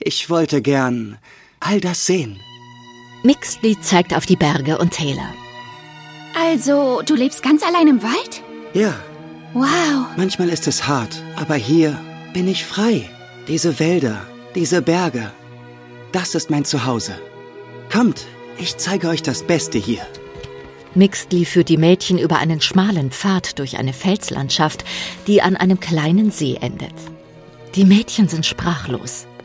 Ich wollte gern all das sehen. Mixley zeigt auf die Berge und Täler. Also, du lebst ganz allein im Wald? Ja. Wow. Manchmal ist es hart, aber hier bin ich frei. Diese Wälder, diese Berge, das ist mein Zuhause. Kommt, ich zeige euch das Beste hier. Mixley führt die Mädchen über einen schmalen Pfad durch eine Felslandschaft, die an einem kleinen See endet. Die Mädchen sind sprachlos.